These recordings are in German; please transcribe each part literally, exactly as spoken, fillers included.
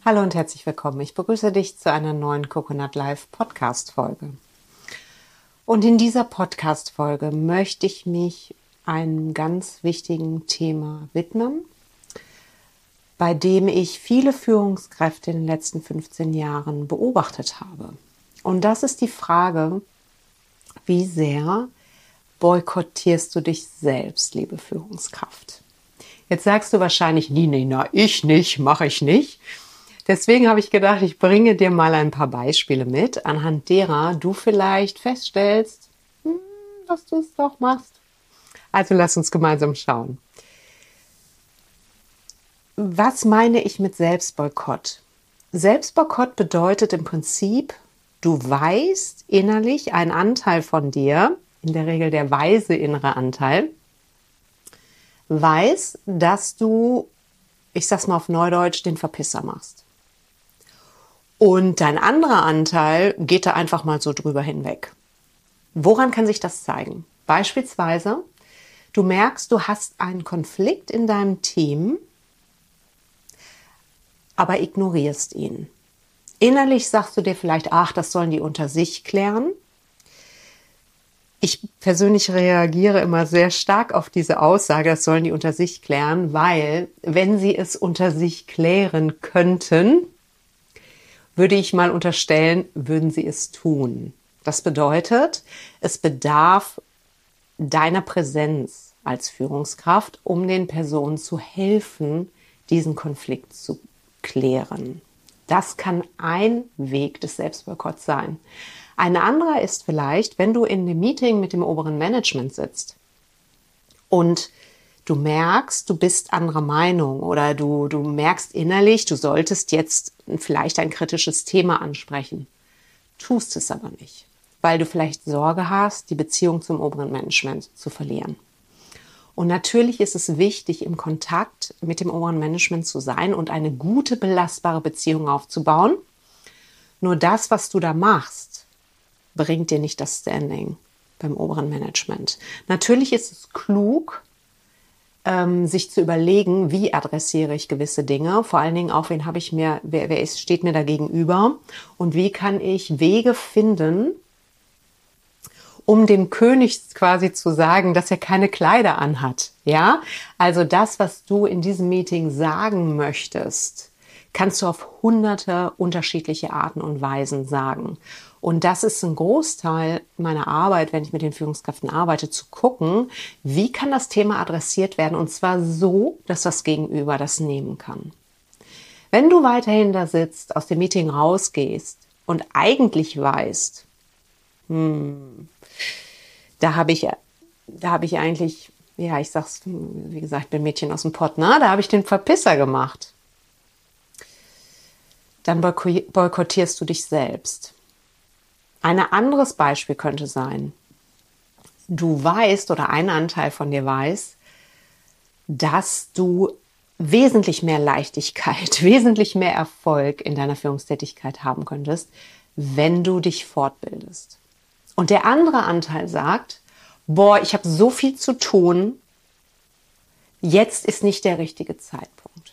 Hallo und herzlich willkommen. Ich begrüße dich zu einer neuen Coconut Live Podcast-Folge. Und in dieser Podcast-Folge möchte ich mich einem ganz wichtigen Thema widmen, bei dem ich viele Führungskräfte in den letzten fünfzehn Jahren beobachtet habe. Und das ist die Frage, wie sehr boykottierst du dich selbst, liebe Führungskraft? Jetzt sagst du wahrscheinlich, Nina, ich nicht, mache ich nicht. Deswegen habe ich gedacht, ich bringe dir mal ein paar Beispiele mit, anhand derer du vielleicht feststellst, hm, dass du es doch machst. Also lass uns gemeinsam schauen. Was meine ich mit Selbstboykott? Selbstboykott bedeutet im Prinzip, du weißt innerlich, ein Anteil von dir, in der Regel der weise innere Anteil, weiß, dass du, ich sag's mal auf Neudeutsch, den Verpisser machst. Und dein anderer Anteil geht da einfach mal so drüber hinweg. Woran kann sich das zeigen? Beispielsweise, du merkst, du hast einen Konflikt in deinem Team, aber ignorierst ihn. Innerlich sagst du dir vielleicht, ach, das sollen die unter sich klären. Ich persönlich reagiere immer sehr stark auf diese Aussage, das sollen die unter sich klären, weil wenn sie es unter sich klären könnten, würde ich mal unterstellen, würden sie es tun. Das bedeutet, es bedarf deiner Präsenz als Führungskraft, um den Personen zu helfen, diesen Konflikt zu klären. Das kann ein Weg des Selbstboykotts sein. Ein anderer ist vielleicht, wenn du in dem Meeting mit dem oberen Management sitzt und du merkst, du bist anderer Meinung oder du, du merkst innerlich, du solltest jetzt vielleicht ein kritisches Thema ansprechen, tust es aber nicht, weil du vielleicht Sorge hast, die Beziehung zum oberen Management zu verlieren. Und natürlich ist es wichtig, im Kontakt mit dem oberen Management zu sein und eine gute, belastbare Beziehung aufzubauen. Nur das, was du da machst, bringt dir nicht das Standing beim oberen Management. Natürlich ist es klug, ähm, sich zu überlegen, wie adressiere ich gewisse Dinge, vor allen Dingen auch, wen habe ich mir, wer, wer ist, steht mir da gegenüber und wie kann ich Wege finden, um dem König quasi zu sagen, dass er keine Kleider anhat. Ja, also das, was du in diesem Meeting sagen möchtest, kannst du auf hunderte unterschiedliche Arten und Weisen sagen. Und das ist ein Großteil meiner Arbeit, wenn ich mit den Führungskräften arbeite, zu gucken, wie kann das Thema adressiert werden und zwar so, dass das Gegenüber das nehmen kann. Wenn du weiterhin da sitzt, aus dem Meeting rausgehst und eigentlich weißt, hm, da habe ich, da habe ich eigentlich, ja, ich sag's, wie gesagt, ich bin Mädchen aus dem Pott, ne? Da habe ich den Verpisser gemacht. Dann boykottierst du dich selbst. Ein anderes Beispiel könnte sein, du weißt oder ein Anteil von dir weiß, dass du wesentlich mehr Leichtigkeit, wesentlich mehr Erfolg in deiner Führungstätigkeit haben könntest, wenn du dich fortbildest. Und der andere Anteil sagt, boah, ich habe so viel zu tun, jetzt ist nicht der richtige Zeitpunkt.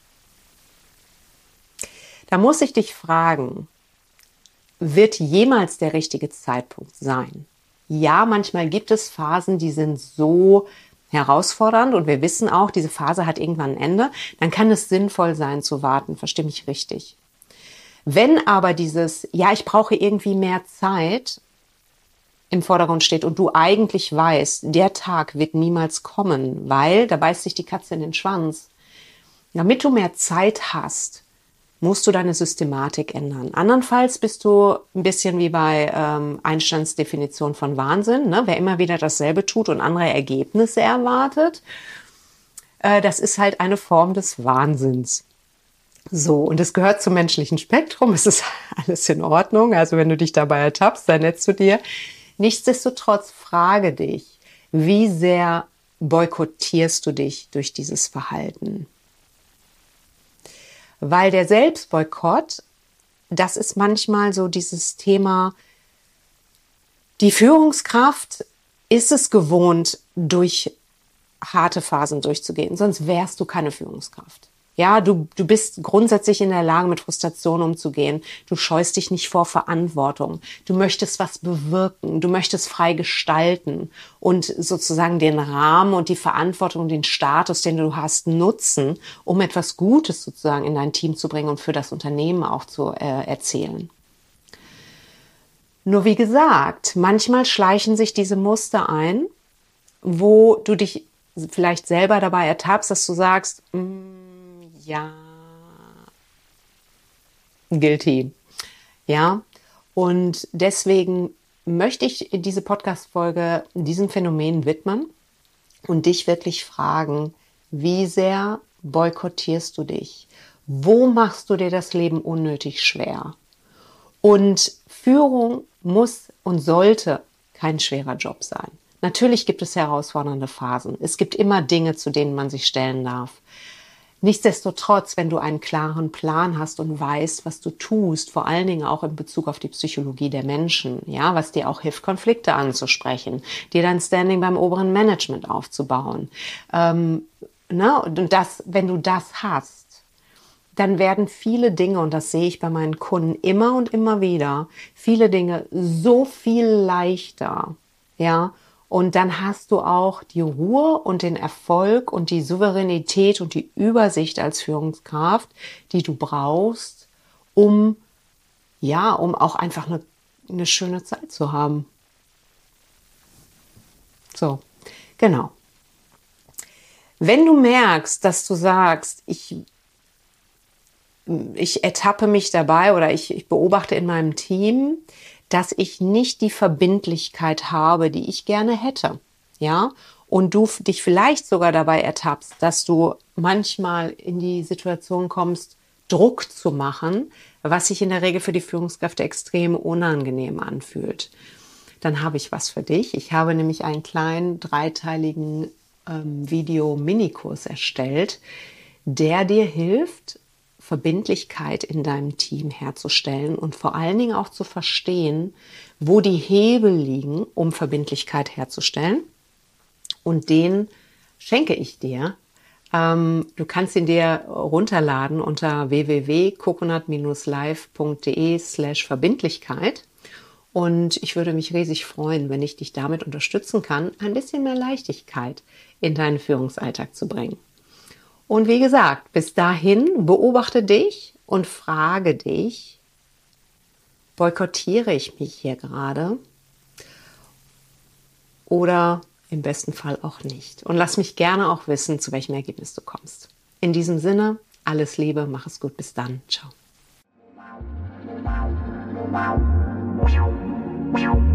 Da muss ich dich fragen, wird jemals der richtige Zeitpunkt sein? Ja, manchmal gibt es Phasen, die sind so herausfordernd und wir wissen auch, diese Phase hat irgendwann ein Ende. Dann kann es sinnvoll sein zu warten, verstehe mich richtig. Wenn aber dieses, ja, ich brauche irgendwie mehr Zeit im Vordergrund steht und du eigentlich weißt, der Tag wird niemals kommen, weil da beißt sich die Katze in den Schwanz. Damit du mehr Zeit hast, musst du deine Systematik ändern. Andernfalls bist du ein bisschen wie bei ähm, Einsteins Definition von Wahnsinn, ne? Wer immer wieder dasselbe tut und andere Ergebnisse erwartet, äh, das ist halt eine Form des Wahnsinns. So, und es gehört zum menschlichen Spektrum, es ist alles in Ordnung, also wenn du dich dabei ertappst, sei nett zu dir. Nichtsdestotrotz frage dich, wie sehr boykottierst du dich durch dieses Verhalten? Weil der Selbstboykott, das ist manchmal so dieses Thema, die Führungskraft ist es gewohnt, durch harte Phasen durchzugehen, sonst wärst du keine Führungskraft. Ja, du, du bist grundsätzlich in der Lage, mit Frustration umzugehen. Du scheust dich nicht vor Verantwortung. Du möchtest was bewirken. Du möchtest frei gestalten und sozusagen den Rahmen und die Verantwortung, den Status, den du hast, nutzen, um etwas Gutes sozusagen in dein Team zu bringen und für das Unternehmen auch zu äh, erzählen. Nur wie gesagt, manchmal schleichen sich diese Muster ein, wo du dich vielleicht selber dabei ertappst, dass du sagst, mm, ja, guilty. Ja, und deswegen möchte ich diese Podcast-Folge diesem Phänomen widmen und dich wirklich fragen, wie sehr boykottierst du dich? Wo machst du dir das Leben unnötig schwer? Und Führung muss und sollte kein schwerer Job sein. Natürlich gibt es herausfordernde Phasen. Es gibt immer Dinge, zu denen man sich stellen darf. Nichtsdestotrotz, wenn du einen klaren Plan hast und weißt, was du tust, vor allen Dingen auch in Bezug auf die Psychologie der Menschen, ja, was dir auch hilft, Konflikte anzusprechen, dir dein Standing beim oberen Management aufzubauen, ähm, ne, und das, wenn du das hast, dann werden viele Dinge, und das sehe ich bei meinen Kunden immer und immer wieder, viele Dinge so viel leichter, ja. Und dann hast du auch die Ruhe und den Erfolg und die Souveränität und die Übersicht als Führungskraft, die du brauchst, um, ja, um auch einfach eine, eine schöne Zeit zu haben. So, genau. Wenn du merkst, dass du sagst, ich, ich ertappe mich dabei oder ich, ich beobachte in meinem Team, dass ich nicht die Verbindlichkeit habe, die ich gerne hätte, ja, und du dich vielleicht sogar dabei ertappst, dass du manchmal in die Situation kommst, Druck zu machen, was sich in der Regel für die Führungskräfte extrem unangenehm anfühlt, dann habe ich was für dich. Ich habe nämlich einen kleinen dreiteiligen ähm, Video-Minikurs erstellt, der dir hilft, Verbindlichkeit in deinem Team herzustellen und vor allen Dingen auch zu verstehen, wo die Hebel liegen, um Verbindlichkeit herzustellen. Und den schenke ich dir. Ähm, du kannst ihn dir runterladen unter w w w punkt coconut dash live punkt d e slash Verbindlichkeit. Und ich würde mich riesig freuen, wenn ich dich damit unterstützen kann, ein bisschen mehr Leichtigkeit in deinen Führungsalltag zu bringen. Und wie gesagt, bis dahin beobachte dich und frage dich, boykottiere ich mich hier gerade oder im besten Fall auch nicht? Und lass mich gerne auch wissen, zu welchem Ergebnis du kommst. In diesem Sinne, alles Liebe, mach es gut, bis dann, ciao.